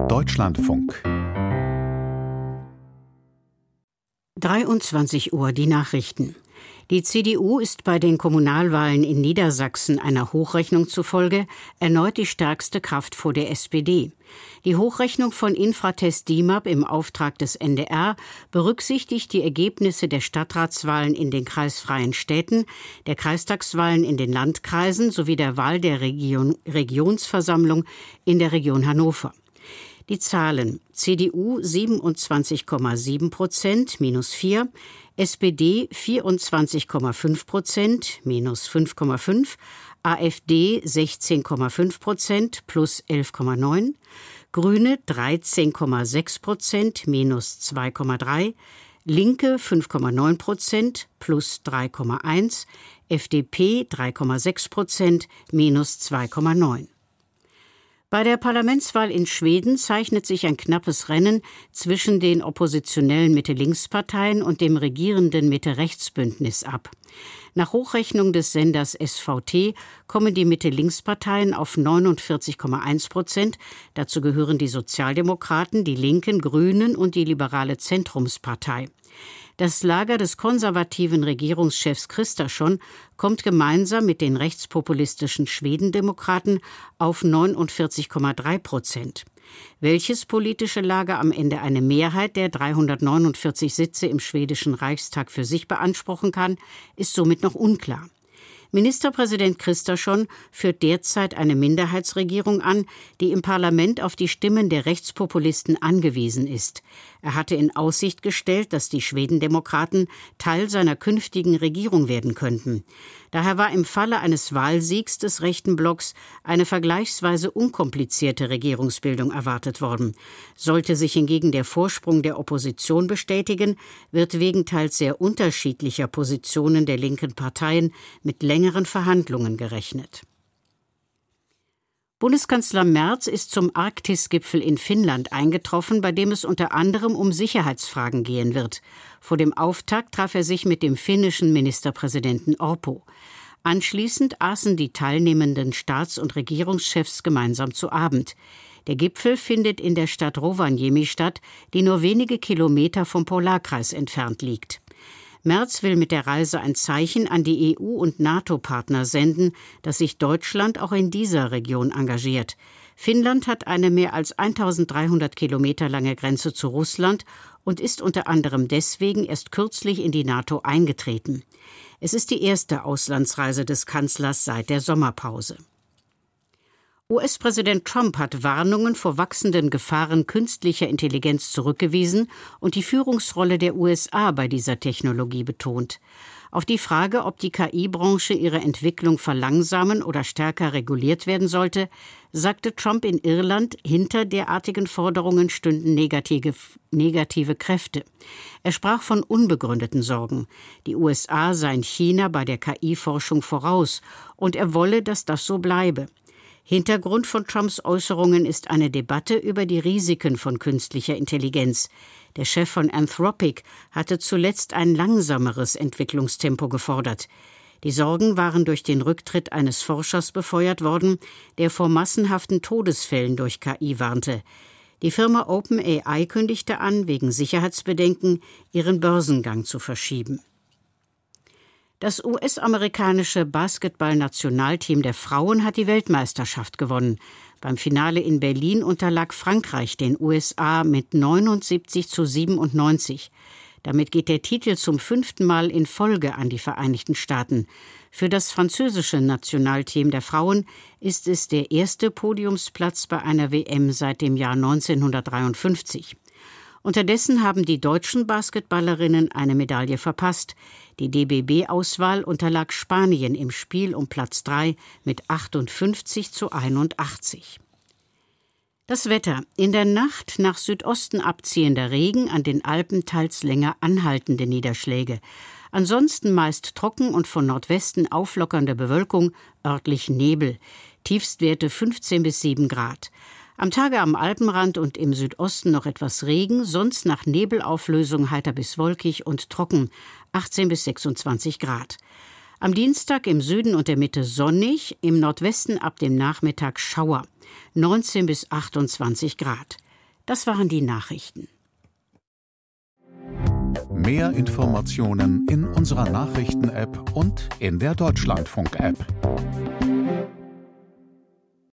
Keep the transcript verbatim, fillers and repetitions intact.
Deutschlandfunk. dreiundzwanzig Uhr die Nachrichten. Die C D U ist bei den Kommunalwahlen in Niedersachsen einer Hochrechnung zufolge erneut die stärkste Kraft vor der S P D. Die Hochrechnung von Infratest DIMAP im Auftrag des N D R berücksichtigt die Ergebnisse der Stadtratswahlen in den kreisfreien Städten, der Kreistagswahlen in den Landkreisen sowie der Wahl der Region, Regionsversammlung in der Region Hannover. Die Zahlen: C D U siebenundzwanzig Komma sieben Prozent, minus vier, S P D vierundzwanzig Komma fünf Prozent, minus fünf Komma fünf, AfD sechzehn Komma fünf Prozent, plus elf Komma neun, Grüne dreizehn Komma sechs Prozent, minus zwei Komma drei, Linke fünf Komma neun Prozent, plus drei Komma eins, F D P drei Komma sechs Prozent, minus zwei Komma neun. Bei der Parlamentswahl in Schweden zeichnet sich ein knappes Rennen zwischen den oppositionellen Mitte-Links-Parteien und dem regierenden Mitte-Rechts-Bündnis ab. Nach Hochrechnung des Senders S V T kommen die Mitte-Links-Parteien auf neunundvierzig Komma eins Prozent. Dazu gehören die Sozialdemokraten, die Linken, Grünen und die liberale Zentrumspartei. Das Lager des konservativen Regierungschefs Kristersson kommt gemeinsam mit den rechtspopulistischen Schwedendemokraten auf neunundvierzig Komma drei Prozent. Welches politische Lager am Ende eine Mehrheit der dreihundertneunundvierzig Sitze im schwedischen Reichstag für sich beanspruchen kann, ist somit noch unklar. Ministerpräsident Kristersson führt derzeit eine Minderheitsregierung an, die im Parlament auf die Stimmen der Rechtspopulisten angewiesen ist. Er hatte in Aussicht gestellt, dass die Schwedendemokraten Teil seiner künftigen Regierung werden könnten. Daher war im Falle eines Wahlsiegs des rechten Blocks eine vergleichsweise unkomplizierte Regierungsbildung erwartet worden. Sollte sich hingegen der Vorsprung der Opposition bestätigen, wird wegen teils sehr unterschiedlicher Positionen der linken Parteien mit längeren Verhandlungen gerechnet. Bundeskanzler Merz ist zum Arktis-Gipfel in Finnland eingetroffen, bei dem es unter anderem um Sicherheitsfragen gehen wird. Vor dem Auftakt traf er sich mit dem finnischen Ministerpräsidenten Orpo. Anschließend aßen die teilnehmenden Staats- und Regierungschefs gemeinsam zu Abend. Der Gipfel findet in der Stadt Rovaniemi statt, die nur wenige Kilometer vom Polarkreis entfernt liegt. Merz will mit der Reise ein Zeichen an die E U- und NATO-Partner senden, dass sich Deutschland auch in dieser Region engagiert. Finnland hat eine mehr als eintausenddreihundert Kilometer lange Grenze zu Russland und ist unter anderem deswegen erst kürzlich in die NATO eingetreten. Es ist die erste Auslandsreise des Kanzlers seit der Sommerpause. U S-Präsident Trump hat Warnungen vor wachsenden Gefahren künstlicher Intelligenz zurückgewiesen und die Führungsrolle der U S A bei dieser Technologie betont. Auf die Frage, ob die K I-Branche ihre Entwicklung verlangsamen oder stärker reguliert werden sollte, sagte Trump in Irland, hinter derartigen Forderungen stünden negative, negative Kräfte. Er sprach von unbegründeten Sorgen. Die U S A seien China bei der K I-Forschung voraus und er wolle, dass das so bleibe. Hintergrund von Trumps Äußerungen ist eine Debatte über die Risiken von künstlicher Intelligenz. Der Chef von Anthropic hatte zuletzt ein langsameres Entwicklungstempo gefordert. Die Sorgen waren durch den Rücktritt eines Forschers befeuert worden, der vor massenhaften Todesfällen durch K I warnte. Die Firma OpenAI kündigte an, wegen Sicherheitsbedenken ihren Börsengang zu verschieben. Das U S-amerikanische Basketball-Nationalteam der Frauen hat die Weltmeisterschaft gewonnen. Beim Finale in Berlin unterlag Frankreich den U S A mit neunundsiebzig zu siebenundneunzig. Damit geht der Titel zum fünften Mal in Folge an die Vereinigten Staaten. Für das französische Nationalteam der Frauen ist es der erste Podiumsplatz bei einer W M seit dem Jahr neunzehnhundertdreiundfünfzig. Unterdessen haben die deutschen Basketballerinnen eine Medaille verpasst. Die D B B-Auswahl unterlag Spanien im Spiel um Platz drei mit achtundfünfzig zu einundachtzig. Das Wetter. In der Nacht nach Südosten abziehender Regen, an den Alpen teils länger anhaltende Niederschläge. Ansonsten meist trocken und von Nordwesten auflockernde Bewölkung, örtlich Nebel. Tiefstwerte fünfzehn bis sieben Grad. Am Tage am Alpenrand und im Südosten noch etwas Regen, sonst nach Nebelauflösung heiter bis wolkig und trocken, achtzehn bis sechsundzwanzig Grad. Am Dienstag im Süden und der Mitte sonnig, im Nordwesten ab dem Nachmittag Schauer, neunzehn bis achtundzwanzig Grad. Das waren die Nachrichten. Mehr Informationen in unserer Nachrichten-App und in der Deutschlandfunk-App.